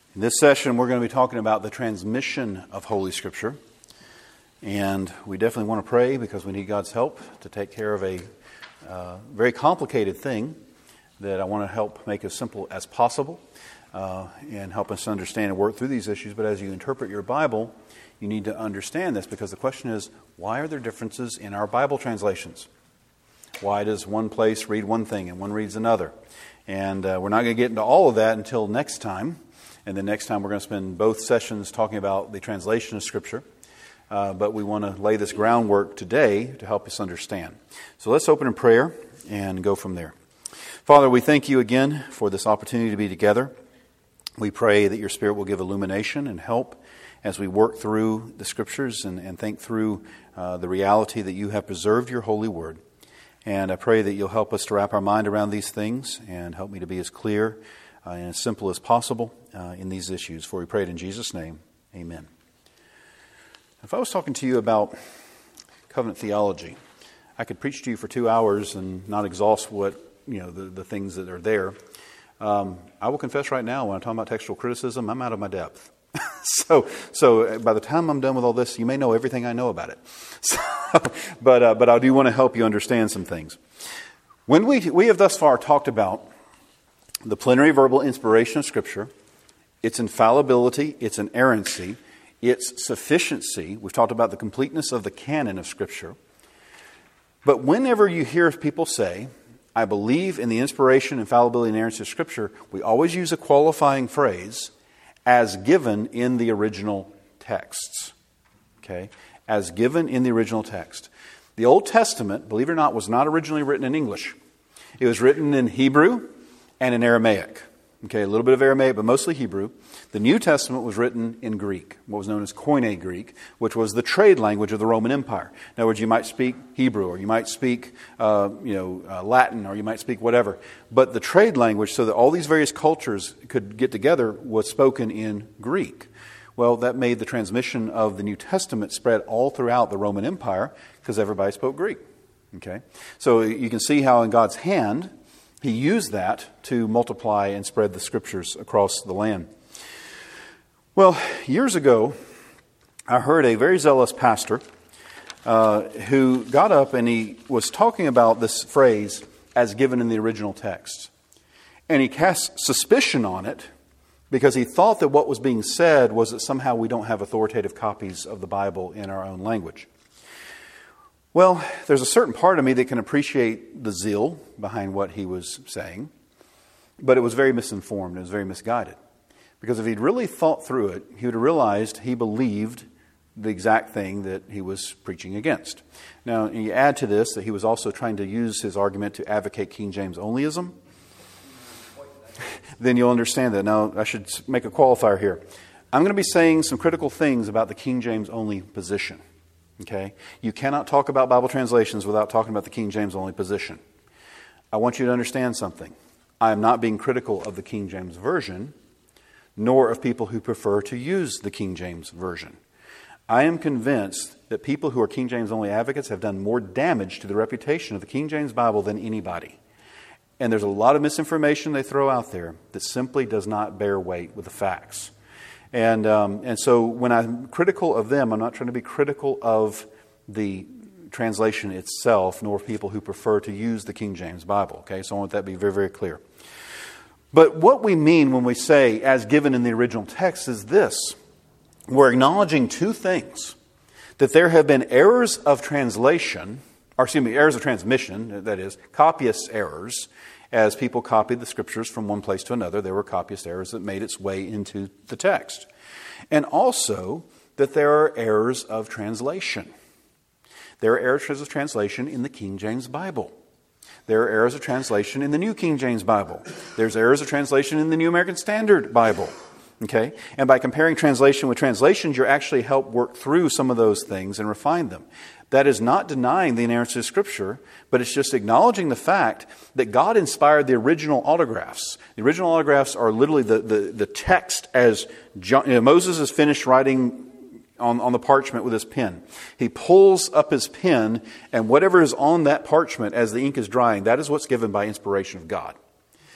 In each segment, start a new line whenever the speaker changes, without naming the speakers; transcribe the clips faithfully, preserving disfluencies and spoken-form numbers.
In this session, we're going to be talking about the transmission of Holy Scripture. And we definitely want to pray because we need God's help to take care of a uh, very complicated thing that I want to help make as simple as possible uh, and help us understand and work through these issues. But as you interpret your Bible, you need to understand this because the question is, why are there differences in our Bible translations? Why does one place read one thing and one reads another? And uh, we're not going to get into all of that until next time. And then next time we're going to spend both sessions talking about the translation of Scripture. Uh, but we want to lay this groundwork today to help us understand. So let's open in prayer and go from there. Father, we thank you again for this opportunity to be together. We pray that your Spirit will give illumination and help as we work through the Scriptures and, and think through uh, the reality that you have preserved your holy word. And I pray that you'll help us to wrap our mind around these things and help me to be as clear uh, and as simple as possible uh, in these issues. For we pray it in Jesus' name. Amen. If I was talking to you about covenant theology, I could preach to you for two hours and not exhaust what, you know, the, the things that are there. Um, I will confess right now, when I'm talking about textual criticism, I'm out of my depth. so, so by the time I'm done with all this, you may know everything I know about it. So, but, uh, but I do want to help you understand some things. When we we have thus far talked about the plenary verbal inspiration of Scripture, its infallibility, its inerrancy, its sufficiency. We've talked about the completeness of the canon of Scripture. But whenever you hear people say, I believe in the inspiration, infallibility, and inerrancy of Scripture, we always use a qualifying phrase, as given in the original texts. Okay? As given in the original text. The Old Testament, believe it or not, was not originally written in English. It was written in Hebrew and in Aramaic. Okay, a little bit of Aramaic, but mostly Hebrew. The New Testament was written in Greek, what was known as Koine Greek, which was the trade language of the Roman Empire. In other words, you might speak Hebrew, or you might speak, uh, you know, uh, Latin, or you might speak whatever. But the trade language, so that all these various cultures could get together, was spoken in Greek. Well, that made the transmission of the New Testament spread all throughout the Roman Empire because everybody spoke Greek. Okay, so you can see how in God's hand, He used that to multiply and spread the Scriptures across the land. Well, years ago, I heard a very zealous pastor uh, who got up and he was talking about this phrase as given in the original text. And he cast suspicion on it because he thought that what was being said was that somehow we don't have authoritative copies of the Bible in our own language. Well, there's a certain part of me that can appreciate the zeal behind what he was saying, but it was very misinformed. It was very misguided. Because if he'd really thought through it, he would have realized he believed the exact thing that he was preaching against. Now, you add to this that he was also trying to use his argument to advocate King James onlyism, then you'll understand that. Now, I should make a qualifier here. I'm going to be saying some critical things about the King James only position. Okay? You cannot talk about Bible translations without talking about the King James only position. I want you to understand something. I am not being critical of the King James Version, nor of people who prefer to use the King James Version. I am convinced that people who are King James only advocates have done more damage to the reputation of the King James Bible than anybody. And there's a lot of misinformation they throw out there that simply does not bear weight with the facts. And um, and so when I'm critical of them, I'm not trying to be critical of the translation itself, nor people who prefer to use the King James Bible. Okay, so I want that to be very, very clear. But what we mean when we say, as given in the original text, is this. We're acknowledging two things. That there have been errors of translation, or excuse me, errors of transmission, that is, copyist errors. As people copied the Scriptures from one place to another, there were copyist errors that made its way into the text. And also that there are errors of translation. There are errors of translation in the King James Bible. There are errors of translation in the New King James Bible. There's errors of translation in the New American Standard Bible. Okay? And by comparing translation with translations, you actually help work through some of those things and refine them. That is not denying the inerrancy of Scripture, but it's just acknowledging the fact that God inspired the original autographs. The original autographs are literally the, the, the text as John, you know, Moses is finished writing on, on the parchment with his pen. He pulls up his pen, and whatever is on that parchment as the ink is drying, that is what's given by inspiration of God.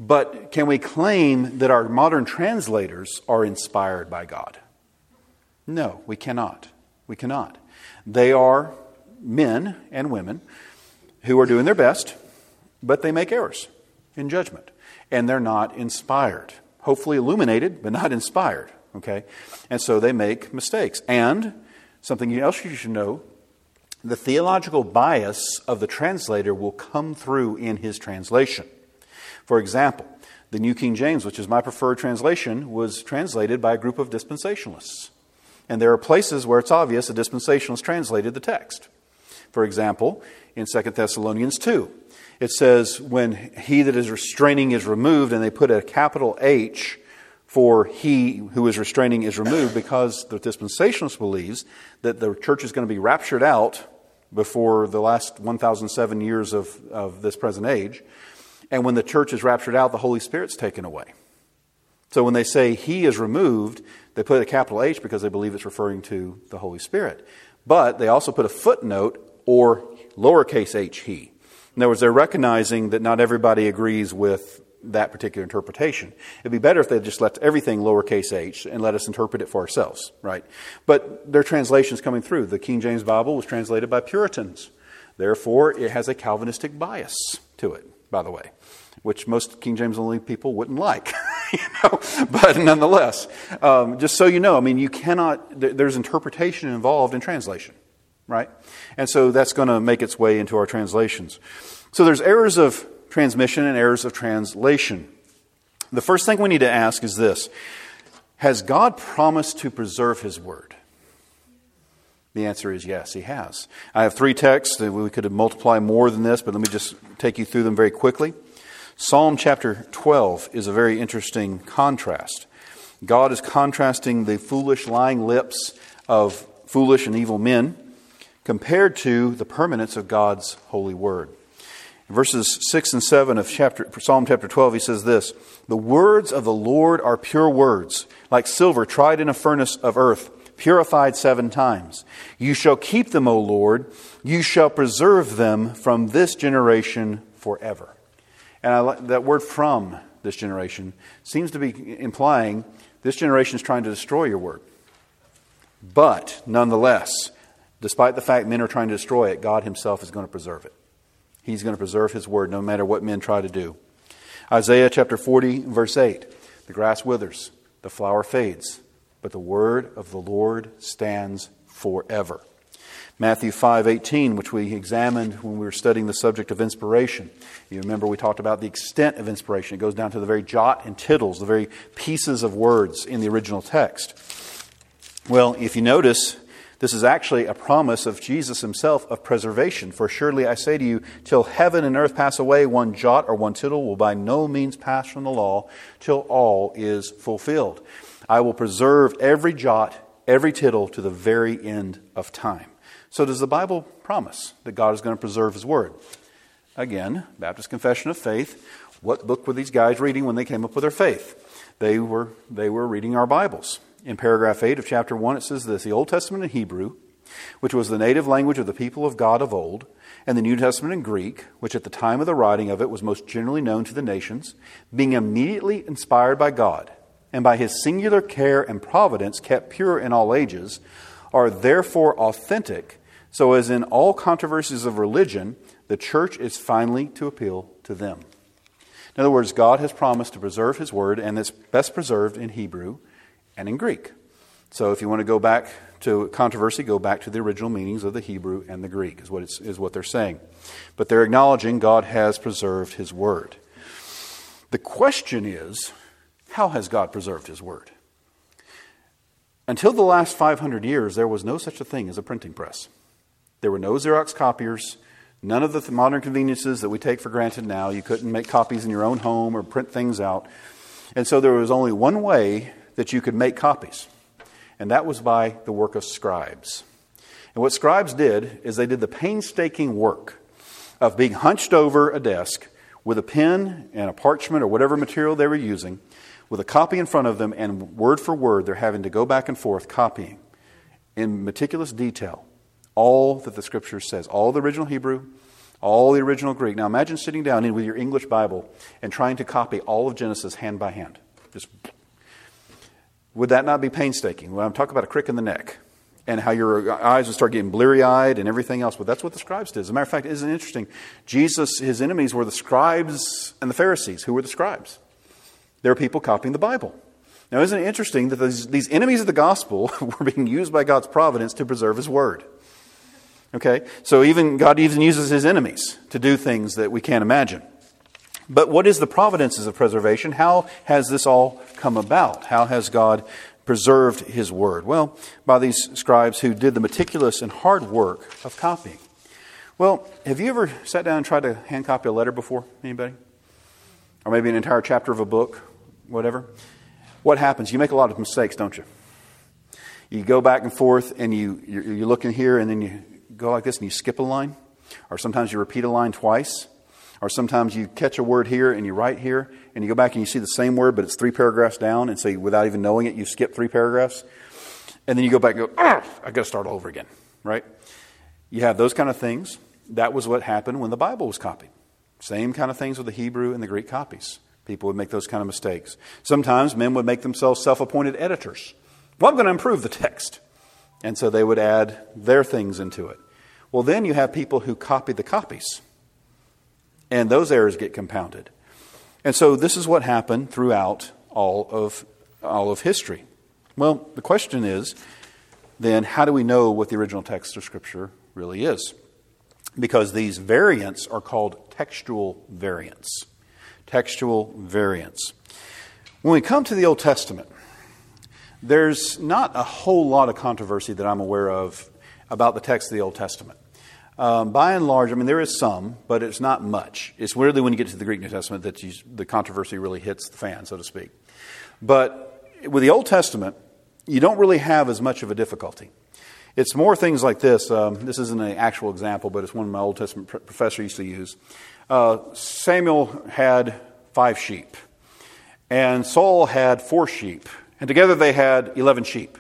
But can we claim that our modern translators are inspired by God? No, we cannot. We cannot. They are men and women who are doing their best, but they make errors in judgment. And they're not inspired. Hopefully illuminated, but not inspired. Okay? And so they make mistakes. And something else you should know, the theological bias of the translator will come through in his translation. For example, the New King James, which is my preferred translation, was translated by a group of dispensationalists. And there are places where it's obvious a dispensationalist translated the text. For example, in Second Thessalonians two, it says, when he that is restraining is removed, and they put a capital H for he who is restraining is removed, because the dispensationalist believes that the church is going to be raptured out before the last one thousand seven years of, of this present age. And when the church is raptured out, the Holy Spirit's taken away. So when they say he is removed, they put a capital H because they believe it's referring to the Holy Spirit. But they also put a footnote or lowercase h he. In other words, they're recognizing that not everybody agrees with that particular interpretation. It'd be better if they just left everything lowercase h and let us interpret it for ourselves, right? But their translation's coming through. The King James Bible was translated by Puritans. Therefore, it has a Calvinistic bias to it, by the way, which most King James only people wouldn't like, you know. But nonetheless, um, just so you know, I mean, you cannot. There's interpretation involved in translation, right? And so that's going to make its way into our translations. So there's errors of transmission and errors of translation. The first thing we need to ask is this: has God promised to preserve His Word? The answer is yes, He has. I have three texts. We could multiply more than this, but let me just take you through them very quickly. Psalm chapter twelve is a very interesting contrast. God is contrasting the foolish, lying lips of foolish and evil men compared to the permanence of God's holy word. In verses six and seven of chapter, Psalm chapter twelve, he says this: "The words of the Lord are pure words, like silver tried in a furnace of earth, purified seven times. You shall keep them, O Lord. You shall preserve them from this generation forever." And I like that word "from this generation" seems to be implying this generation is trying to destroy your word. But nonetheless, despite the fact men are trying to destroy it, God Himself is going to preserve it. He's going to preserve His word no matter what men try to do. Isaiah chapter forty, verse eight. "The grass withers, the flower fades, but the word of the Lord stands forever." Matthew five eighteen, which we examined when we were studying the subject of inspiration. You remember we talked about the extent of inspiration. It goes down to the very jot and tittles, the very pieces of words in the original text. Well, if you notice, this is actually a promise of Jesus Himself of preservation. "For surely I say to you, till heaven and earth pass away, one jot or one tittle will by no means pass from the law till all is fulfilled. I will preserve every jot, every tittle to the very end of time." So does the Bible promise that God is going to preserve His word? Again, Baptist Confession of Faith. What book were these guys reading when they came up with their faith? They were, they were reading our Bibles. In paragraph eight of chapter one, it says this: "The Old Testament in Hebrew, which was the native language of the people of God of old, and the New Testament in Greek, which at the time of the writing of it was most generally known to the nations, being immediately inspired by God, and by His singular care and providence kept pure in all ages, are therefore authentic, so as in all controversies of religion, the church is finally to appeal to them." In other words, God has promised to preserve His word, and it's best preserved in Hebrew and in Greek. So if you want to go back to controversy, go back to the original meanings of the Hebrew and the Greek, is what, it's, is what they're saying. But they're acknowledging God has preserved His word. The question is, how has God preserved His word? Until the last five hundred years, there was no such a thing as a printing press. There were no Xerox copiers, none of the modern conveniences that we take for granted now. You couldn't make copies in your own home or print things out. And so there was only one way that you could make copies, and that was by the work of scribes. And what scribes did is they did the painstaking work of being hunched over a desk with a pen and a parchment or whatever material they were using, with a copy in front of them, and word for word they're having to go back and forth copying in meticulous detail all that the Scripture says, all the original Hebrew, All the original Greek. Now imagine sitting down in with your English Bible and trying to copy all of Genesis hand by hand. Just, would that not be painstaking? Well, I'm talking about a crick in the neck and how your eyes would start getting bleary-eyed and everything else. But that's what the scribes did. As a matter of fact, isn't it interesting? Jesus, his enemies were the scribes and the Pharisees. Who were the scribes? They were people copying the Bible. Now, isn't it interesting that these, these enemies of the gospel were being used by God's providence to preserve his word? Okay, so even God even uses his enemies to do things that we can't imagine. But what is the providences of preservation? How has this all come about? How has God preserved his word? Well, by these scribes who did the meticulous and hard work of copying. Well, have you ever sat down and tried to hand copy a letter before? Anybody? Or maybe an entire chapter of a book, whatever. What happens? You make a lot of mistakes, don't you? You go back and forth and you, you're, you're looking here and then you go like this and you skip a line. Or sometimes you repeat a line twice. Or sometimes you catch a word here and you write here and you go back and you see the same word but it's three paragraphs down, and so without even knowing it you skip three paragraphs. And then you go back and go, ah, I've got to start all over again, right? You have those kind of things. That was what happened when the Bible was copied. Same kind of things with the Hebrew and the Greek copies. People would make those kind of mistakes. Sometimes men would make themselves self-appointed editors. Well, I'm going to improve the text. And so they would add their things into it. Well, then you have people who copy the copies. And those errors get compounded. And so this is what happened throughout all of all of history. Well, the question is, then, how do we know what the original text of Scripture really is? Because these variants are called textual variants. Textual variants. When we come to the Old Testament, there's not a whole lot of controversy that I'm aware of about the text of the Old Testament. Um, by and large, I mean, there is some, but it's not much. It's really when you get to the Greek New Testament that you, the controversy really hits the fan, so to speak. But with the Old Testament, you don't really have as much of a difficulty. It's more things like this. Um, this isn't an actual example, but it's one my Old Testament pr- professor used to use. Uh, Samuel had five sheep, and Saul had four sheep, and together they had eleven sheep.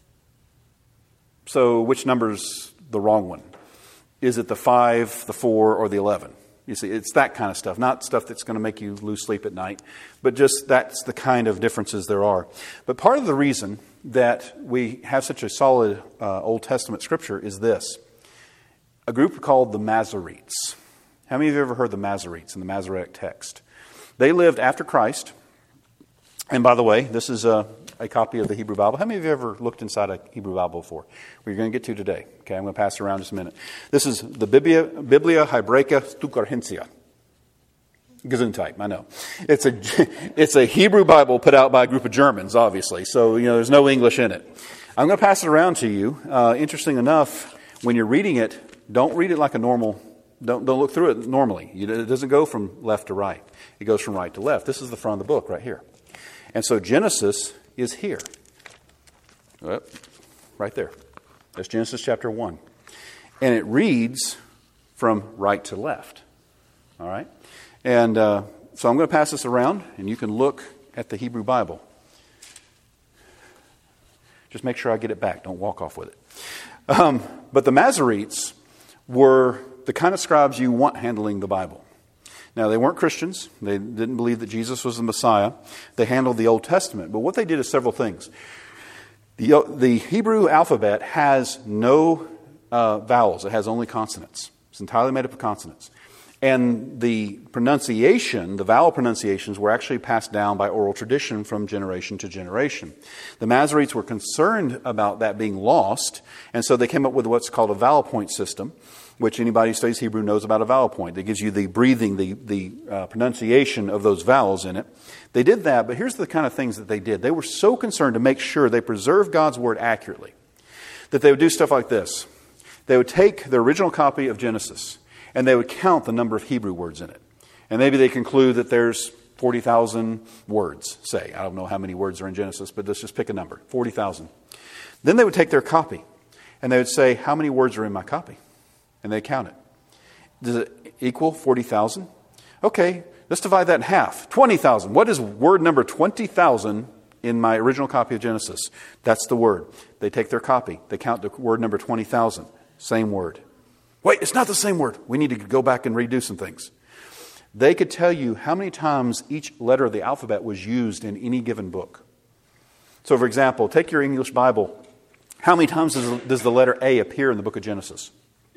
So which number's the wrong one? Is it the five, the four, or the eleven? You see, it's that kind of stuff. Not stuff that's going to make you lose sleep at night, but just that's the kind of differences there are. But part of the reason that we have such a solid uh, Old Testament scripture is this. A group called the Masoretes. How many of you have ever heard the Masoretes in the Masoretic text? They lived after Christ. And by the way, this is a, a copy of the Hebrew Bible. How many of you ever looked inside a Hebrew Bible before? We're going to get to today. Okay, I'm going to pass it around in just a minute. This is the Biblia, Biblia Hebraica Stuttgartensia. Gesundheit, I know. It's a, it's a Hebrew Bible put out by a group of Germans, obviously. So, you know, there's no English in it. I'm going to pass it around to you. Uh, interesting enough, when you're reading it, don't read it like a normal, don't, don't look through it normally. It doesn't go from left to right. It goes from right to left. This is the front of the book right here. And so Genesis is here. Right there. That's Genesis chapter one. And it reads from right to left. All right? And uh, so I'm going to pass this around, and you can look at the Hebrew Bible. Just make sure I get it back. Don't walk off with it. Um, but the Masoretes were the kind of scribes you want handling the Bible. Now, they weren't Christians. They didn't believe that Jesus was the Messiah. They handled the Old Testament. But what they did is several things. The, the Hebrew alphabet has no uh, vowels. It has only consonants. It's entirely made up of consonants. And the pronunciation, the vowel pronunciations, were actually passed down by oral tradition from generation to generation. The Masoretes were concerned about that being lost, and so they came up with what's called a vowel point system, which anybody who studies Hebrew knows about a vowel point. It gives you the breathing, the, the uh, pronunciation of those vowels in it. They did that, but here's the kind of things that they did. They were so concerned to make sure they preserved God's word accurately that they would do stuff like this. They would take the original copy of Genesis, and they would count the number of Hebrew words in it. And maybe they conclude that there's forty thousand words, say. I don't know how many words are in Genesis, but let's just pick a number, forty thousand. Then they would take their copy, and they would say, how many words are in my copy? And they count it. Does it equal forty thousand? Okay, let's divide that in half. twenty thousand. What is word number twenty thousand in my original copy of Genesis? That's the word. They take their copy. They count the word number twenty thousand. Same word. Wait, it's not the same word. We need to go back and redo some things. They could tell you how many times each letter of the alphabet was used in any given book. So, for example, take your English Bible. How many times does, does the letter A appear in the book of Genesis?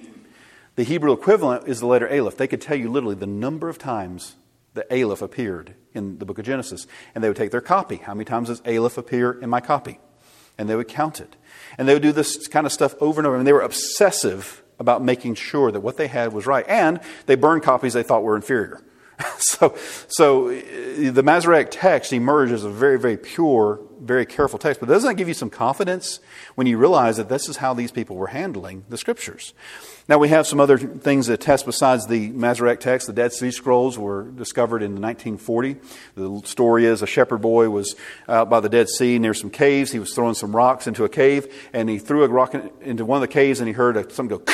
The Hebrew equivalent is the letter Aleph. They could tell you literally the number of times that Aleph appeared in the book of Genesis. And they would take their copy. How many times does Aleph appear in my copy? And they would count it. And they would do this kind of stuff over and over. And they were obsessive about making sure that what they had was right. And they burned copies they thought were inferior. so, so the Masoretic text emerged as a very, very pure, very careful text. But doesn't that give you some confidence when you realize that this is how these people were handling the Scriptures? Now, we have some other things that attest besides the Masoretic text. The Dead Sea Scrolls were discovered in nineteen forty. The story is a shepherd boy was out by the Dead Sea near some caves. He was throwing some rocks into a cave, and he threw a rock into one of the caves, and he heard something go,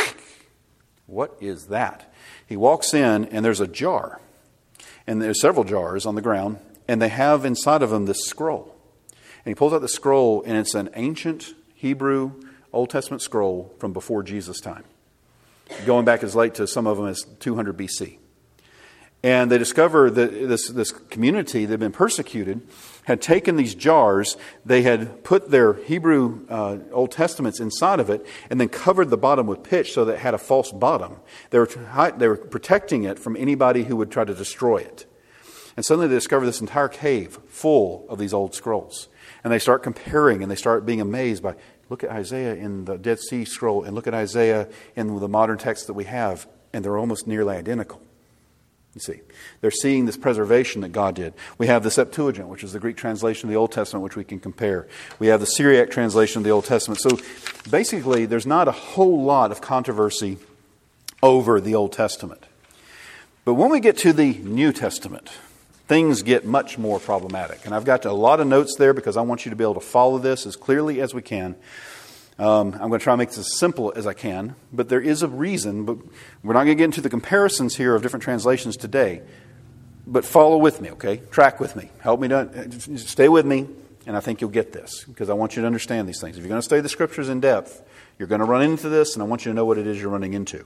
what is that? He walks in, and there's a jar. And there's several jars on the ground, and they have inside of them this scroll. And he pulls out the scroll, and it's an ancient Hebrew Old Testament scroll from before Jesus' time, going back as late to some of them as two hundred B C. And they discover that this, this community that had been persecuted had taken these jars, they had put their Hebrew uh, Old Testaments inside of it, and then covered the bottom with pitch so that it had a false bottom. They were, they were protecting it from anybody who would try to destroy it. And suddenly they discover this entire cave full of these old scrolls. And they start comparing, and they start being amazed by, look at Isaiah in the Dead Sea Scroll, and look at Isaiah in the modern text that we have, and they're almost nearly identical. You see, they're seeing this preservation that God did. We have the Septuagint, which is the Greek translation of the Old Testament, which we can compare. We have the Syriac translation of the Old Testament. So basically, there's not a whole lot of controversy over the Old Testament. But when we get to the New Testament, things get much more problematic. And I've got a lot of notes there because I want you to be able to follow this as clearly as we can. Um, I'm going to try to make this as simple as I can, but there is a reason. But we're not going to get into the comparisons here of different translations today. But follow with me, okay? Track with me. Help me to stay with me, and I think you'll get this because I want you to understand these things. If you're going to study the Scriptures in depth, you're going to run into this, and I want you to know what it is you're running into.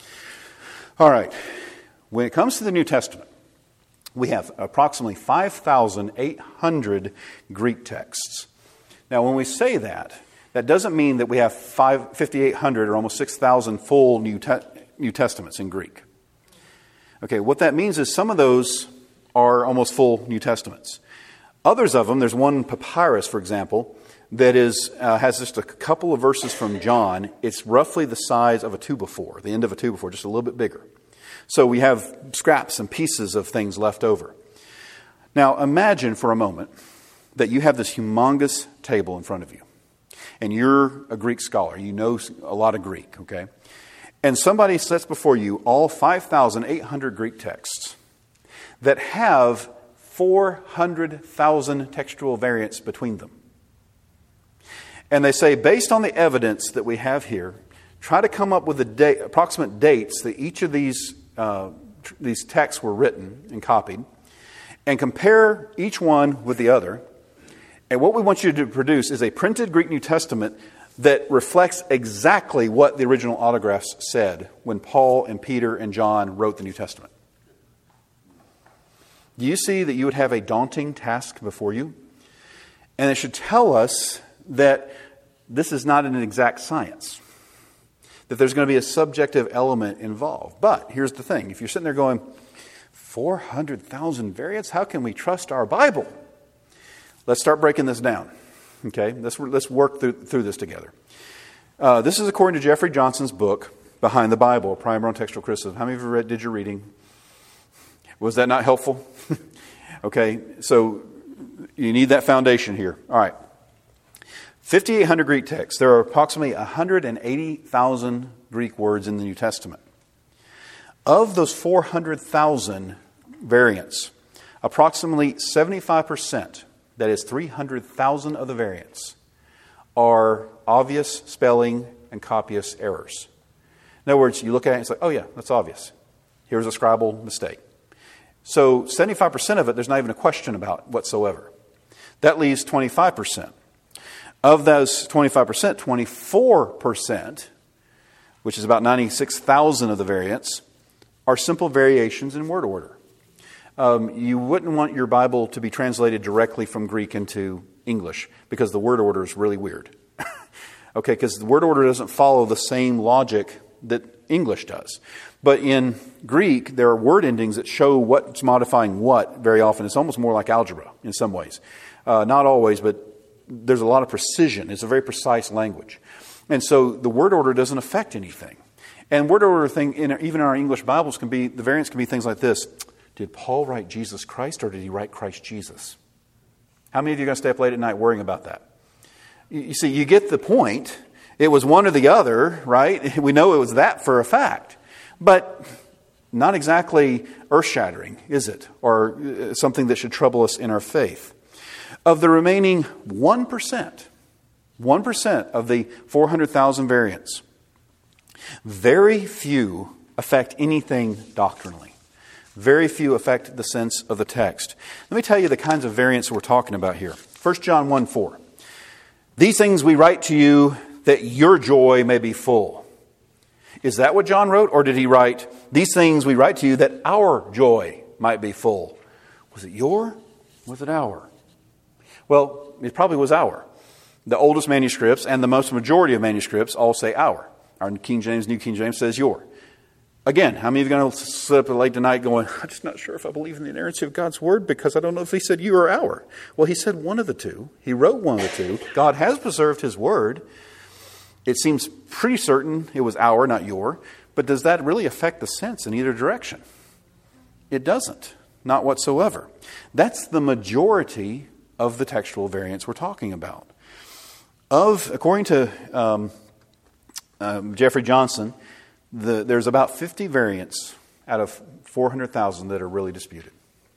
All right. When it comes to the New Testament, we have approximately five thousand eight hundred Greek texts. Now, when we say that, that doesn't mean that we have five thousand eight hundred or almost six thousand full New, Te- New Testaments in Greek. Okay, what that means is some of those are almost full New Testaments. Others of them, there's one papyrus, for example, that is uh, has just a couple of verses from John. It's roughly the size of a two by four, the end of a two by four, just a little bit bigger. So we have scraps and pieces of things left over. Now imagine for a moment that you have this humongous table in front of you. And you're a Greek scholar. You know a lot of Greek, okay? And somebody sets before you all five thousand eight hundred Greek texts that have four hundred thousand textual variants between them. And they say, based on the evidence that we have here, try to come up with the date, approximate dates that each of these, uh, tr- these texts were written and copied, and compare each one with the other. And what we want you to produce is a printed Greek New Testament that reflects exactly what the original autographs said when Paul and Peter and John wrote the New Testament. Do you see that you would have a daunting task before you? And it should tell us that this is not an exact science, that there's going to be a subjective element involved. But here's the thing. If you're sitting there going, four hundred thousand variants, how can we trust our Bible? Let's start breaking this down. Okay, let's let's work through, through this together. Uh, this is according to Jeffrey Johnson's book, Behind the Bible, A Primer on Textual Criticism. How many of you read, did your reading? Was that not helpful? Okay, so you need that foundation here. All right. fifty-eight hundred Greek texts. There are approximately one hundred eighty thousand Greek words in the New Testament. Of those four hundred thousand variants, approximately seventy-five percent, that is three hundred thousand of the variants, are obvious spelling and copyist errors. In other words, you look at it and it's like, oh yeah, that's obvious. Here's a scribal mistake. So seventy-five percent of it, there's not even a question about whatsoever. That leaves twenty-five percent. Of those twenty-five percent, twenty-four percent which is about ninety-six thousand of the variants, are simple variations in word order. Um, you wouldn't want your Bible to be translated directly from Greek into English because the word order is really weird. Okay, because the word order doesn't follow the same logic that English does. But in Greek, there are word endings that show what's modifying what very often. It's almost more like algebra in some ways. Uh, not always, but there's a lot of precision. It's a very precise language. And so the word order doesn't affect anything. And word order thing, in, even in our English Bibles, can be, the variants can be things like this. Did Paul write Jesus Christ or did he write Christ Jesus? How many of you are going to stay up late at night worrying about that? You see, you get the point. It was one or the other, right? We know it was that for a fact. But not exactly earth-shattering, is it? Or something that should trouble us in our faith. Of the remaining one percent, one percent of the four hundred thousand variants, very few affect anything doctrinally. Very few affect the sense of the text. Let me tell you the kinds of variants we're talking about here. First John one four. These things we write to you that your joy may be full. Is that what John wrote? Or did he write, these things we write to you that our joy might be full? Was it your? Was it our? Well, it probably was our. The oldest manuscripts and the most majority of manuscripts all say our. Our King James, New King James says your. Again, how many of you are going to sit up late tonight going, I'm just not sure if I believe in the inerrancy of God's Word because I don't know if He said you or our. Well, He said one of the two. He wrote one of the two. God has preserved His Word. It seems pretty certain it was our, not your. But does that really affect the sense in either direction? It doesn't. Not whatsoever. That's the majority of the textual variants we're talking about. Of, according to um, um, Jeffrey Johnson, The, there's about fifty variants out of four hundred thousand that are really disputed.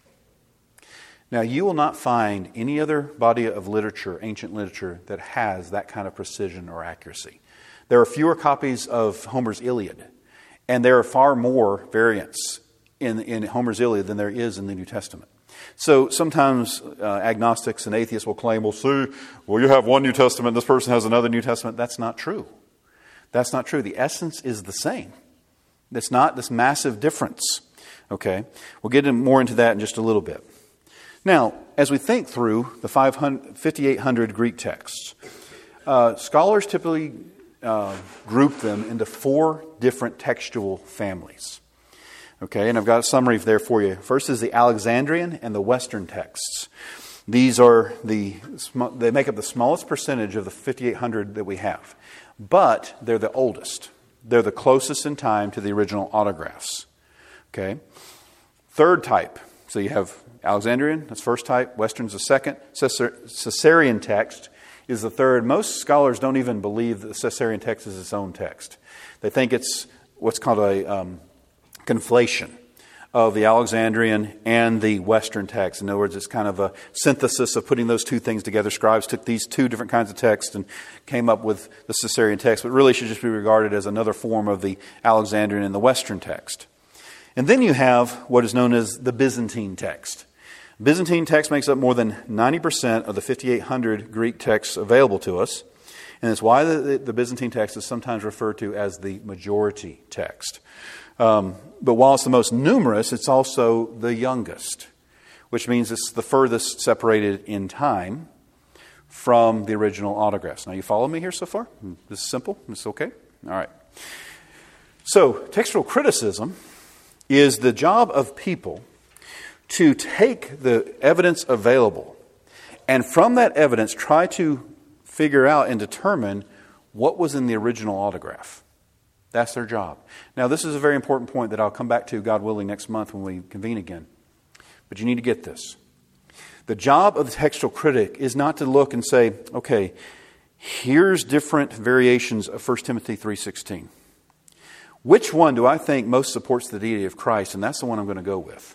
Now, you will not find any other body of literature, ancient literature, that has that kind of precision or accuracy. There are fewer copies of Homer's Iliad, and there are far more variants in, in Homer's Iliad than there is in the New Testament. So sometimes uh, agnostics and atheists will claim, well, see, well, you have one New Testament, this person has another New Testament. That's not true. That's not true. The essence is the same. It's not this massive difference. Okay? We'll get more into that in just a little bit. Now, as we think through the fifty-eight hundred Greek texts, uh, scholars typically uh, group them into four different textual families. Okay? And I've got a summary there for you. First is the Alexandrian and the Western texts. These are the, they make up the smallest percentage of the fifty-eight hundred that we have. But they're the oldest. They're the closest in time to the original autographs. Okay? Third type. So you have Alexandrian, that's first type. Western's the second. Caesarean text is the third. Most scholars don't even believe that the Caesarean text is its own text. They think it's what's called a um, conflation of the Alexandrian and the Western text. In other words, it's kind of a synthesis of putting those two things together. Scribes took these two different kinds of texts and came up with the Caesarean text, but really should just be regarded as another form of the Alexandrian and the Western text. And then you have what is known as the Byzantine text. Byzantine text makes up more than ninety percent of the fifty-eight hundred Greek texts available to us. And it's why the, the Byzantine text is sometimes referred to as the majority text. Um, but while it's the most numerous, it's also the youngest, which means it's the furthest separated in time from the original autographs. Now, you follow me here so far? This is simple? This is okay? All right. So, textual criticism is the job of people to take the evidence available and from that evidence try to figure out and determine what was in the original autograph. That's their job. Now, this is a very important point that I'll come back to, God willing, next month when we convene again. But you need to get this. The job of the textual critic is not to look and say, okay, here's different variations of First Timothy three sixteen. Which one do I think most supports the deity of Christ? And that's the one I'm going to go with.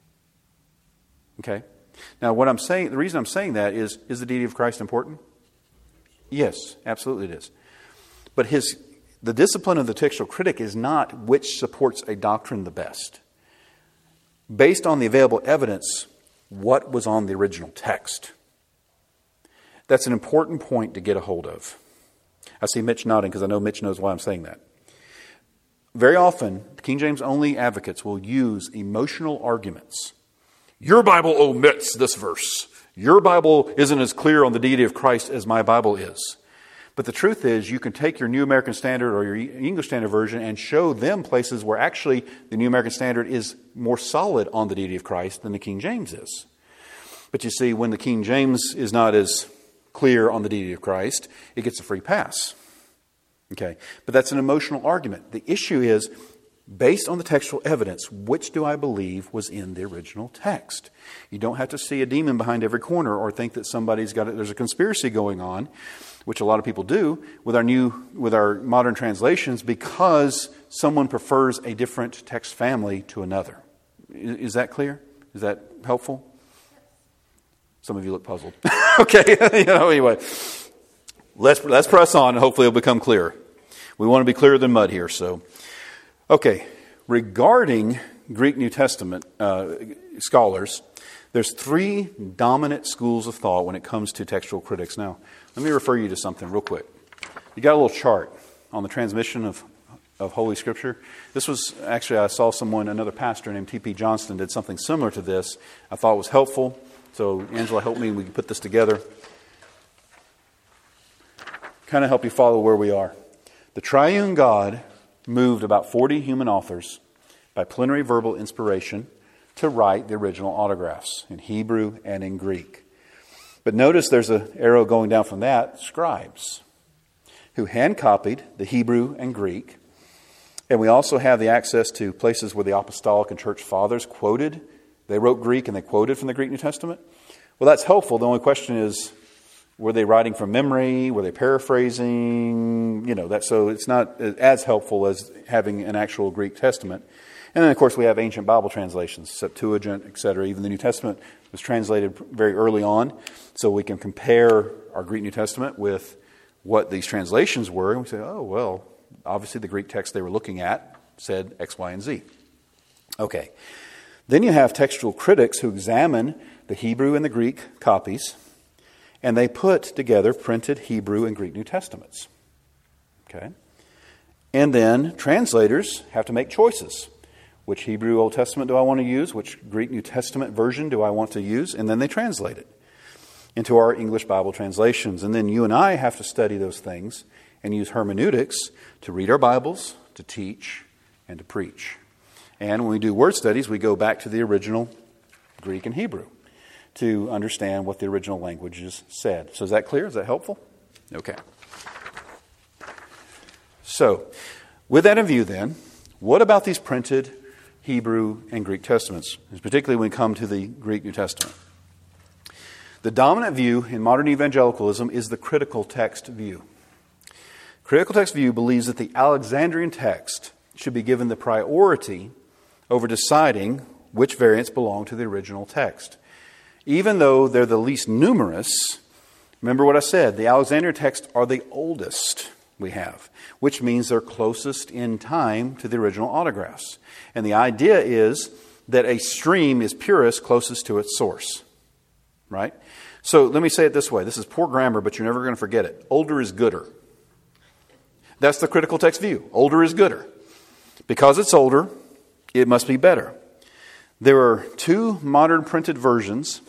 Okay? Now, what I'm saying, the reason I'm saying that is, is the deity of Christ important? Yes, absolutely it is. But his the discipline of the textual critic is not which supports a doctrine the best. Based on the available evidence, what was on the original text? That's an important point to get a hold of. I see Mitch nodding because I know Mitch knows why I'm saying that. very often, King James only advocates will use emotional arguments. Your Bible omits this verse. Your Bible isn't as clear on the deity of Christ as my Bible is. But the truth is, you can take your New American Standard or your English Standard Version and show them places where actually the New American Standard is more solid on the deity of Christ than the King James is. But you see, when the King James is not as clear on the deity of Christ, it gets a free pass. Okay, but that's an emotional argument. The issue is, based on the textual evidence, which do I believe was in the original text? You don't have to see a demon behind every corner or think that somebody's got it. There's a conspiracy going on, which a lot of people do with our new, with our modern translations, because someone prefers a different text family to another. Is that clear? Is that helpful? Some of you look puzzled. Okay, you know, anyway, let's let's press on, and hopefully it'll become clearer. We want to be clearer than mud here, so. Okay, regarding Greek New Testament uh, scholars, there's three dominant schools of thought when it comes to textual critics. Now, let me refer you to something real quick. You got a little chart on the transmission of, of Holy Scripture. This was, actually, I saw someone, another pastor named T P Johnston did something similar to this. I thought it was helpful. So Angela helped me, we can put this together. Kind of help you follow where we are. The triune God moved about forty human authors by plenary verbal inspiration to write the original autographs in Hebrew and in Greek. But notice there's an arrow going down from that, scribes, who hand-copied the Hebrew and Greek. And we also have the access to places where the apostolic and church fathers quoted. They wrote Greek and they quoted from the Greek New Testament. Well, that's helpful. The only question is, were they writing from memory? Were they paraphrasing? You know, that, so it's not as helpful as having an actual Greek Testament. And then, of course, we have ancient Bible translations, Septuagint, et cetera. Even the New Testament was translated very early on, so we can compare our Greek New Testament with what these translations were. And we say, oh, well, obviously the Greek text they were looking at said X, Y, and Z. Okay. Then you have textual critics who examine the Hebrew and the Greek copies, and they put together printed Hebrew and Greek New Testaments. Okay? And then translators have to make choices. Which Hebrew Old Testament do I want to use? Which Greek New Testament version do I want to use? And then they translate it into our English Bible translations. And then you and I have to study those things and use hermeneutics to read our Bibles, to teach, and to preach. And when we do word studies, we go back to the original Greek and Hebrew to understand what the original languages said. So is that clear? Is that helpful? Okay. So, with that in view then, what about these printed Hebrew and Greek Testaments, particularly when we come to the Greek New Testament? The dominant view in modern evangelicalism is the critical text view. Critical text view believes that the Alexandrian text should be given the priority over deciding which variants belong to the original text. Even though they're the least numerous, remember what I said, the Alexandrian texts are the oldest we have, which means they're closest in time to the original autographs. And the idea is that a stream is purest closest to its source. Right? So let me say it this way. This is poor grammar, but you're never going to forget it. Older is gooder. That's the critical text view. Older is gooder. Because it's older, it must be better. There are two modern printed versions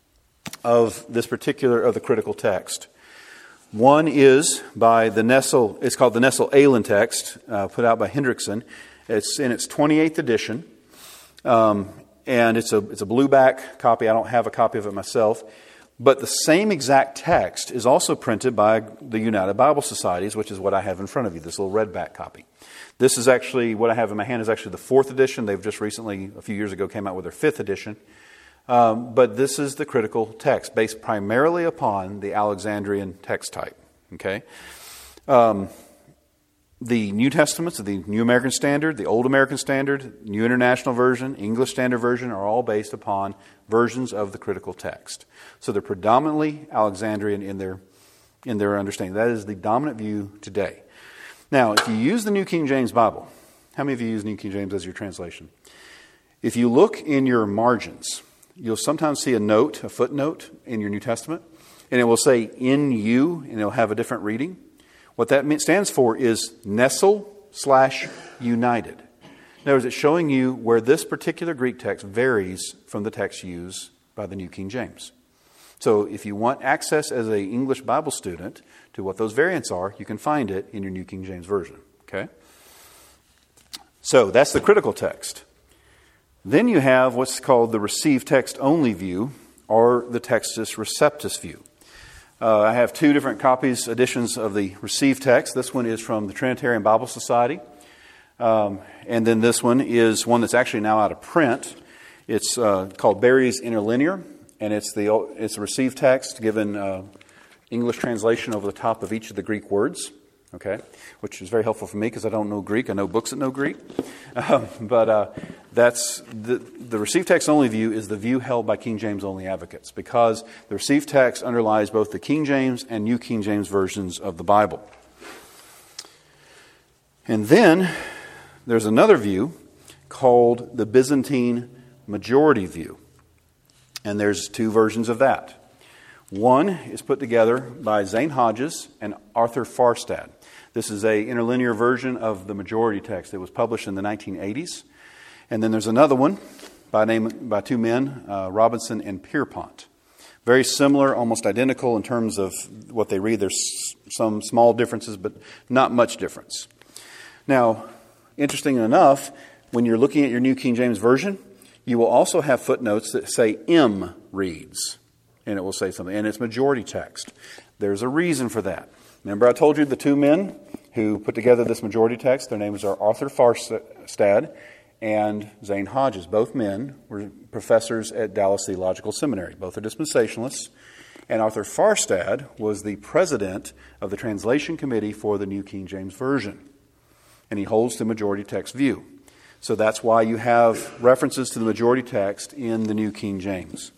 of this particular, of the critical text. One is by the Nestle, it's called the Nestle-Aland text, uh, put out by Hendrickson. It's in its twenty-eighth edition, um, and it's a it's a blueback copy. I don't have a copy of it myself, but the same exact text is also printed by the United Bible Societies, which is what I have in front of you, this little redback copy. This is actually, what I have in my hand is actually the fourth edition. They've just recently, a few years ago, came out with their fifth edition. Um, but this is the critical text, based primarily upon the Alexandrian text type. Okay, um, the New Testaments, the New American Standard, the Old American Standard, New International Version, English Standard Version are all based upon versions of the critical text. So they're predominantly Alexandrian in their in their understanding. That is the dominant view today. Now, if you use the New King James Bible, how many of you use New King James as your translation? If you look in your margins, you'll sometimes see a note, a footnote in your New Testament, and it will say, in you, and it'll have a different reading. What that stands for is Nestle slash united. In other words, it's showing you where this particular Greek text varies from the text used by the New King James. So if you want access as an English Bible student to what those variants are, you can find it in your New King James Version. Okay? So that's the critical text. Then you have what's called the received text only view, or the Textus Receptus view. Uh, I have two different copies, editions of the received text. This one is from the Trinitarian Bible Society. Um, and then this one is one that's actually now out of print. It's uh, called Berry's Interlinear, and it's the it's a received text given uh, English translation over the top of each of the Greek words. Okay, which is very helpful for me because I don't know Greek. I know books that know Greek, um, but uh, that's the the received text only view is the view held by King James only advocates, because the received text underlies both the King James and New King James versions of the Bible. And then there's another view called the Byzantine majority view, and there's two versions of that. One is put together by Zane Hodges and Arthur Farstad. This is a interlinear version of the majority text. It was published in the nineteen eighties. And then there's another one by name by two men, uh, Robinson and Pierpont. Very similar, almost identical in terms of what they read. There's some small differences, but not much difference. Now, interesting enough, when you're looking at your New King James Version, you will also have footnotes that say M reads. And it will say something. And it's majority text. There's a reason for that. Remember I told you the two men who put together this majority text, their names are Arthur Farstad and Zane Hodges. Both men were professors at Dallas Theological Seminary. Both are dispensationalists. And Arthur Farstad was the president of the translation committee for the New King James Version. And he holds the majority text view. So that's why you have references to the majority text in the New King James.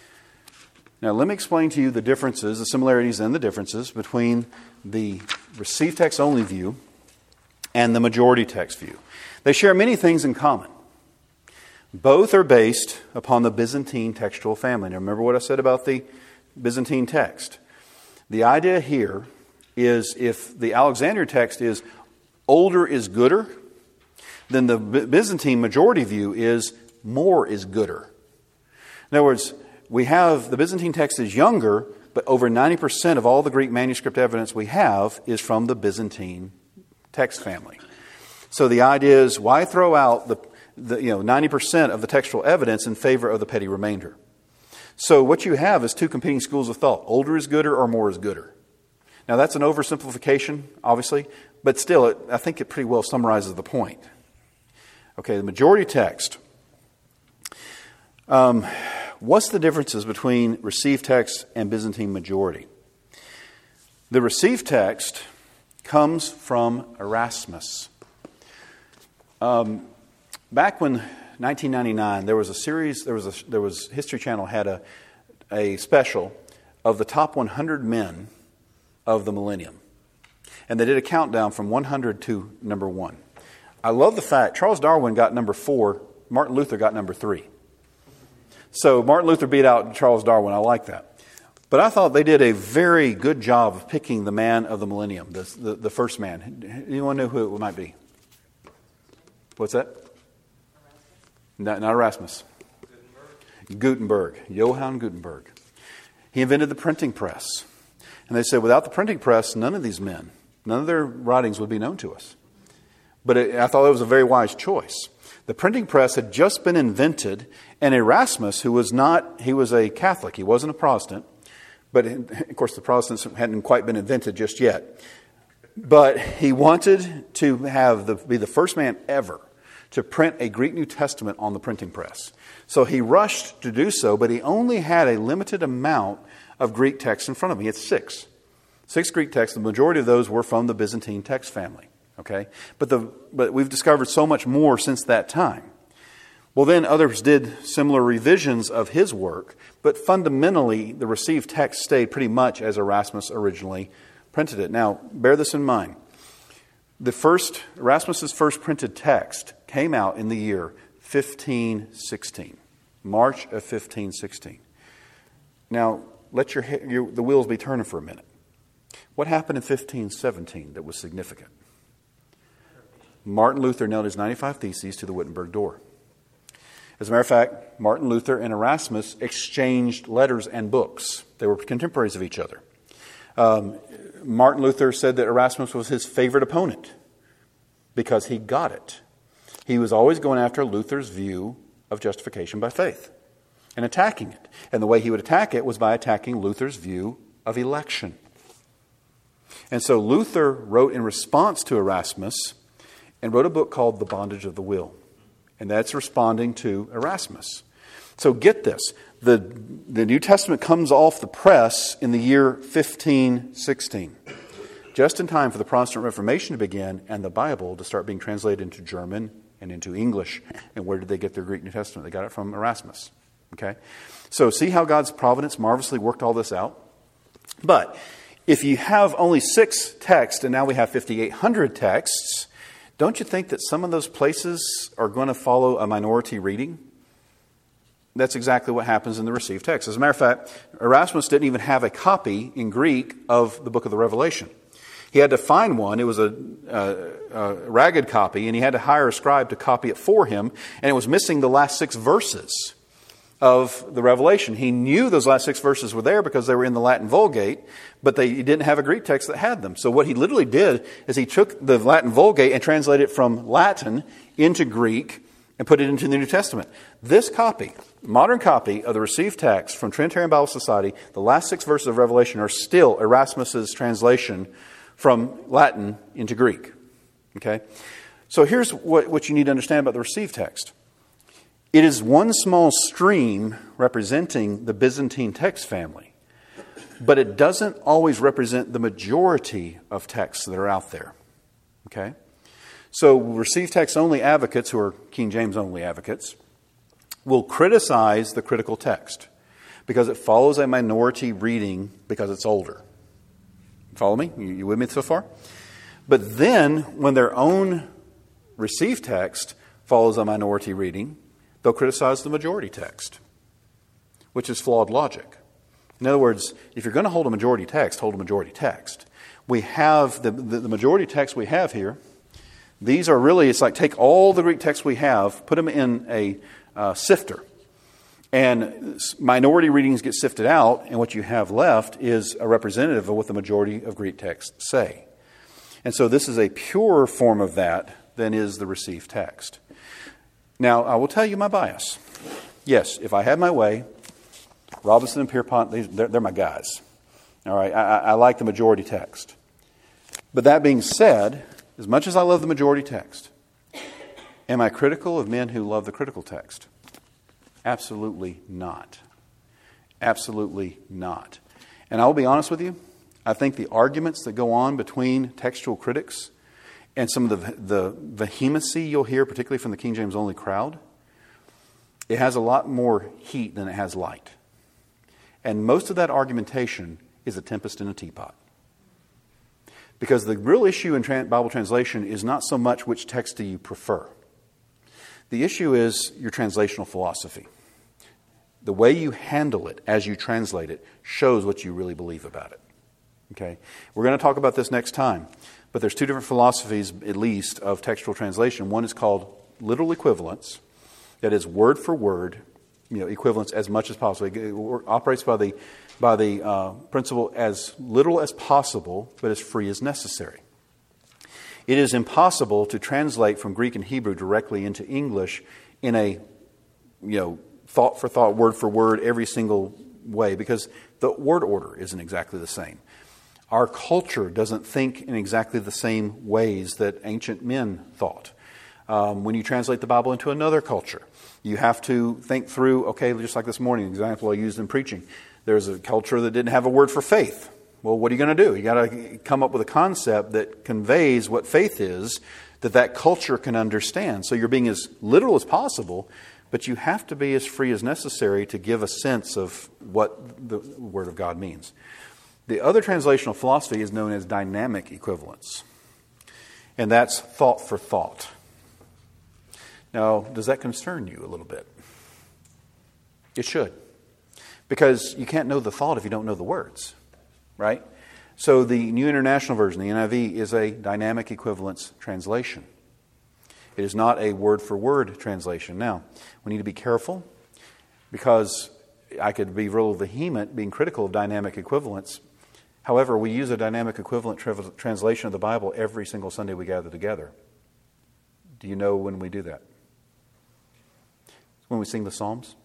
Now, let me explain to you the differences, the similarities and the differences between the received text only view and the majority text view. They share many things in common. Both are based upon the Byzantine textual family. Now, remember what I said about the Byzantine text. The idea here is if the Alexandrian text is older is gooder, then the Byzantine majority view is more is gooder. In other words, we have, the Byzantine text is younger, but over ninety percent of all the Greek manuscript evidence we have is from the Byzantine text family. So the idea is, why throw out the, the you know ninety percent of the textual evidence in favor of the petty remainder? So what you have is two competing schools of thought. Older is gooder or more is gooder. Now that's an oversimplification, obviously, but still, it, I think it pretty well summarizes the point. Okay, the majority text. Um... What's the differences between received text and Byzantine majority? The received text comes from Erasmus. Um, back when nineteen ninety-nine, there was a series. There was a there was History Channel had a a special of the top one hundred men of the millennium, and they did a countdown from one hundred to number one. I love the fact Charles Darwin got number four. Martin Luther got number three. So Martin Luther beat out Charles Darwin. I like that. But I thought they did a very good job of picking the man of the millennium, the, the, the first man. Anyone know who it might be? What's that? Not, not Erasmus. Gutenberg. Gutenberg. Johann Gutenberg. He invented the printing press. And they said without the printing press, none of these men, none of their writings would be known to us. But it, I thought it was a very wise choice. The printing press had just been invented, and Erasmus, who was not, he was a Catholic, he wasn't a Protestant, but of course the Protestants hadn't quite been invented just yet. But he wanted to have the, be the first man ever to print a Greek New Testament on the printing press. So he rushed to do so, but he only had a limited amount of Greek text in front of him. He had six. Six Greek texts. The majority of those were from the Byzantine text family. Okay, but the but we've discovered so much more since that time. Well, then others did similar revisions of his work, but fundamentally the received text stayed pretty much as Erasmus originally printed it. Now, bear this in mind. The first Erasmus's first printed text came out in the year fifteen sixteen, March of fifteen sixteen. Now, let your, your the wheels be turning for a minute. What happened in fifteen seventeen that was significant? Martin Luther nailed his ninety-five Theses to the Wittenberg door. As a matter of fact, Martin Luther and Erasmus exchanged letters and books. They were contemporaries of each other. Um, Martin Luther said that Erasmus was his favorite opponent because he got it. He was always going after Luther's view of justification by faith and attacking it. And the way he would attack it was by attacking Luther's view of election. And so Luther wrote in response to Erasmus and wrote a book called The Bondage of the Will. And that's responding to Erasmus. So get this. The, the New Testament comes off the press in the year fifteen sixteen. Just in time for the Protestant Reformation to begin and the Bible to start being translated into German and into English. And where did they get their Greek New Testament? They got it from Erasmus. Okay? So see how God's providence marvelously worked all this out? But if you have only six texts and now we have fifty-eight hundred texts, don't you think that some of those places are going to follow a minority reading? That's exactly what happens in the received text. As a matter of fact, Erasmus didn't even have a copy in Greek of the book of the Revelation. He had to find one. It was a, a, a ragged copy, and he had to hire a scribe to copy it for him, and it was missing the last six verses of the Revelation. He knew those last six verses were there because they were in the Latin Vulgate, but they he didn't have a Greek text that had them. So what he literally did is he took the Latin Vulgate and translated it from Latin into Greek and put it into the New Testament. This copy, modern copy of the received text from Trinitarian Bible Society, the last six verses of Revelation are still Erasmus's translation from Latin into Greek. Okay? So here's what, what you need to understand about the received text. It is one small stream representing the Byzantine text family, but it doesn't always represent the majority of texts that are out there. Okay? So received text only advocates, who are King James only advocates, will criticize the critical text because it follows a minority reading because it's older. Follow me? You, you with me so far? But then, when their own received text follows a minority reading, they'll criticize the majority text, which is flawed logic. In other words, if you're going to hold a majority text, hold a majority text. We have the, the, the majority text we have here. These are really, it's like take all the Greek texts we have, put them in a uh, sifter, and minority readings get sifted out, and what you have left is a representative of what the majority of Greek texts say. And so this is a purer form of that than is the received text. Now, I will tell you my bias. Yes, if I had my way, Robinson and Pierpont, they're, they're my guys. All right, I, I like the majority text. But that being said, as much as I love the majority text, am I critical of men who love the critical text? Absolutely not. Absolutely not. And I will be honest with you, I think the arguments that go on between textual critics and some of the, the vehemency you'll hear, particularly from the King James only crowd, it has a lot more heat than it has light. And most of that argumentation is a tempest in a teapot. Because the real issue in Bible translation is not so much which text do you prefer. The issue is your translational philosophy. The way you handle it as you translate it shows what you really believe about it. Okay? We're going to talk about this next time. But there's two different philosophies, at least, of textual translation. One is called literal equivalence. That is word for word, you know, equivalence as much as possible. It operates by the by the uh, principle as little as possible, but as free as necessary. It is impossible to translate from Greek and Hebrew directly into English in a, you know, thought for thought, word for word, every single way, because the word order isn't exactly the same. Our culture doesn't think in exactly the same ways that ancient men thought. Um, when you translate the Bible into another culture, you have to think through, okay, just like this morning, example I used in preaching. There's a culture that didn't have a word for faith. Well, what are you going to do? You got to come up with a concept that conveys what faith is, that that culture can understand. So you're being as literal as possible, but you have to be as free as necessary to give a sense of what the Word of God means. The other translational philosophy is known as dynamic equivalence. And that's thought for thought. Now, does that concern you a little bit? It should. Because you can't know the thought if you don't know the words. Right? So the New International Version, the N I V, is a dynamic equivalence translation. It is not a word-for-word translation. Now, we need to be careful because I could be real vehement being critical of dynamic equivalents. However, we use a dynamic equivalent tra- translation of the Bible every single Sunday we gather together. Do you know when we do that? When we sing the Psalms?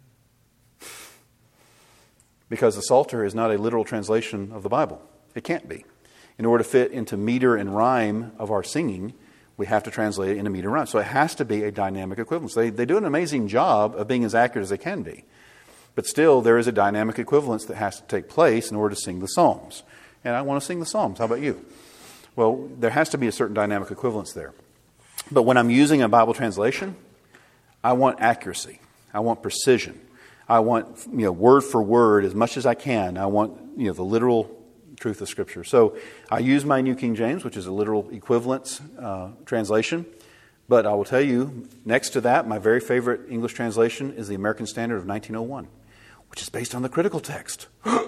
Because the Psalter is not a literal translation of the Bible. It can't be. In order to fit into meter and rhyme of our singing, we have to translate it into meter and rhyme. So it has to be a dynamic equivalence. They, they do an amazing job of being as accurate as they can be. But still, there is a dynamic equivalence that has to take place in order to sing the Psalms. And I want to sing the Psalms. How about you? Well, there has to be a certain dynamic equivalence there. But when I'm using a Bible translation, I want accuracy. I want precision. I want, you know, word for word as much as I can. I want, you know, the literal truth of Scripture. So I use my New King James, which is a literal equivalence uh, translation. But I will tell you, next to that, my very favorite English translation is the American Standard of nineteen oh one, which is based on the critical text.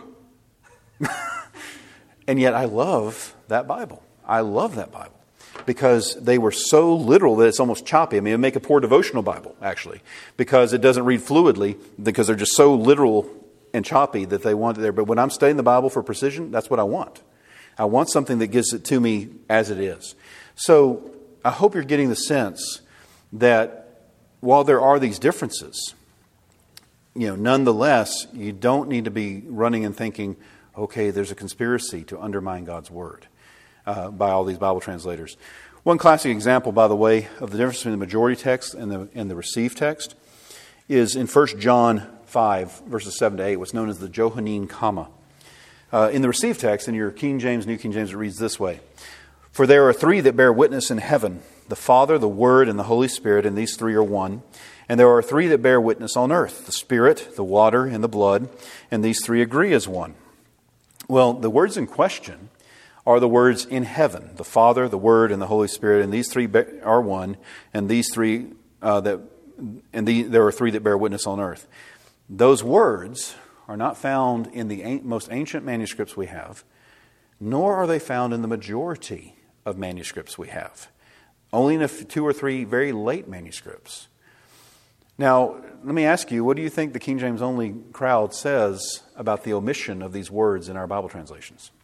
And yet I love that Bible. I love that Bible. Because they were so literal that it's almost choppy. I mean, it would make a poor devotional Bible, actually. Because it doesn't read fluidly, because they're just so literal and choppy that they want it there. But when I'm studying the Bible for precision, that's what I want. I want something that gives it to me as it is. So I hope you're getting the sense that while there are these differences, you know, nonetheless, you don't need to be running and thinking, okay, there's a conspiracy to undermine God's Word. Uh, by all these Bible translators. One classic example, by the way, of the difference between the majority text and the and the received text is in First John five, verses seven to eight, what's known as the Johannine comma. Uh, in the received text, in your King James, New King James, it reads this way. For there are three that bear witness in heaven, the Father, the Word, and the Holy Spirit, and these three are one. And there are three that bear witness on earth, the Spirit, the water, and the blood, and these three agree as one. Well, the words in question are the words in heaven, the Father, the Word, and the Holy Spirit, and these three are one, and these three uh, that, and the, there are three that bear witness on earth. Those words are not found in the most ancient manuscripts we have, nor are they found in the majority of manuscripts we have. Only in a few, two or three very late manuscripts. Now, let me ask you, what do you think the King James only crowd says about the omission of these words in our Bible translations?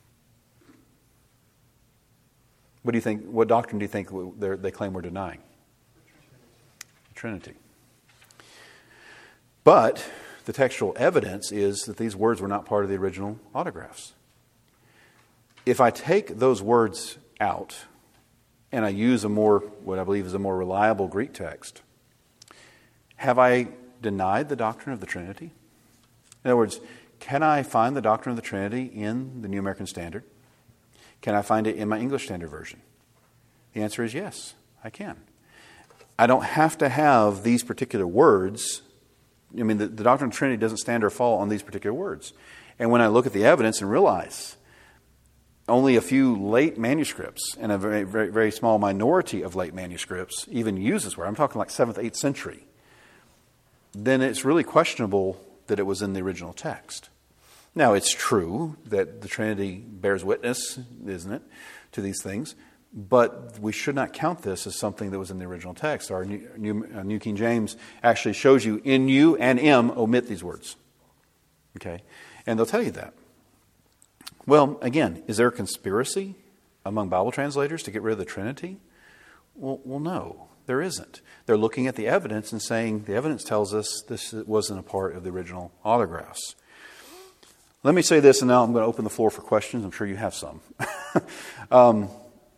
What do you think? What doctrine do you think they claim we're denying? The Trinity. But the textual evidence is that these words were not part of the original autographs. If I take those words out and I use a more, what I believe is a more reliable Greek text, have I denied the doctrine of the Trinity? In other words, can I find the doctrine of the Trinity in the New American Standard? Can I find it in my English Standard Version? The answer is yes, I can. I don't have to have these particular words. I mean, the, the doctrine of the Trinity doesn't stand or fall on these particular words. And when I look at the evidence and realize only a few late manuscripts and a very, very, very small minority of late manuscripts even use this word, I'm talking like seventh, eighth century, then it's really questionable that it was in the original text. Now, it's true that the Trinity bears witness, isn't it, to these things, but we should not count this as something that was in the original text. Our New, New, uh, New King James actually shows you, in you and am, omit these words. Okay? And they'll tell you that. Well, again, is there a conspiracy among Bible translators to get rid of the Trinity? Well, well, no, there isn't. They're looking at the evidence and saying, the evidence tells us this wasn't a part of the original autographs. Let me say this, and now I'm going to open the floor for questions. I'm sure you have some. um,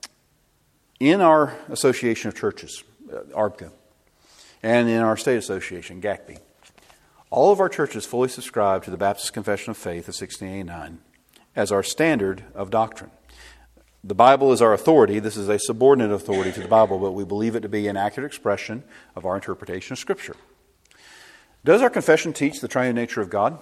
in our Association of Churches, uh, A R B C A, and in our state association, G A C B, all of our churches fully subscribe to the Baptist Confession of Faith of sixteen eighty-nine as our standard of doctrine. The Bible is our authority. This is a subordinate authority to the Bible, but we believe it to be an accurate expression of our interpretation of Scripture. Does our confession teach the triune nature of God?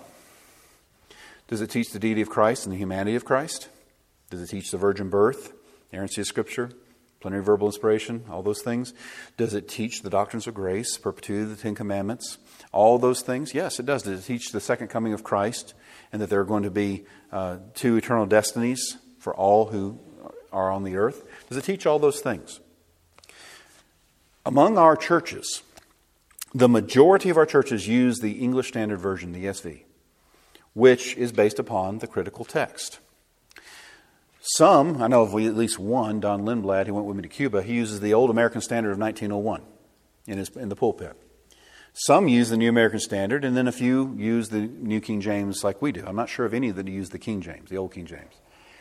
Does it teach the deity of Christ and the humanity of Christ? Does it teach the virgin birth, inerrancy of Scripture, plenary verbal inspiration, all those things? Does it teach the doctrines of grace, perpetuity of the Ten Commandments, all those things? Yes, it does. Does it teach the second coming of Christ and that there are going to be uh, two eternal destinies for all who are on the earth? Does it teach all those things? Among our churches, the majority of our churches use the English Standard Version, the E S V, which is based upon the critical text. Some, I know of at least one, Don Lindblad, who went with me to Cuba, he uses the Old American Standard of nineteen oh one in, his, in the pulpit. Some use the New American Standard, and then a few use the New King James like we do. I'm not sure of any that use the King James, the Old King James.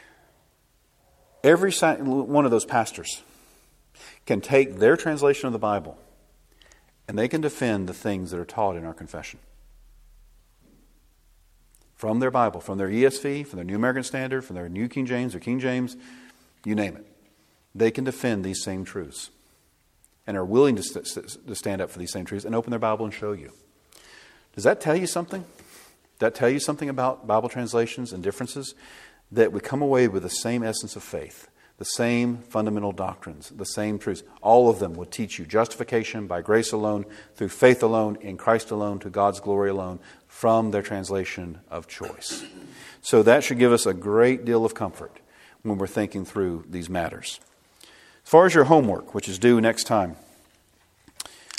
Every one of those pastors can take their translation of the Bible and they can defend the things that are taught in our confession. From their Bible, from their E S V, from their New American Standard, from their New King James or King James, you name it. They can defend these same truths and are willing to, st- to stand up for these same truths and open their Bible and show you. Does that tell you something? Does that tell you something about Bible translations and differences? That we come away with the same essence of faith, the same fundamental doctrines, the same truths. All of them will teach you justification by grace alone, through faith alone, in Christ alone, to God's glory alone, from their translation of choice. So that should give us a great deal of comfort when we're thinking through these matters. As far as your homework, which is due next time,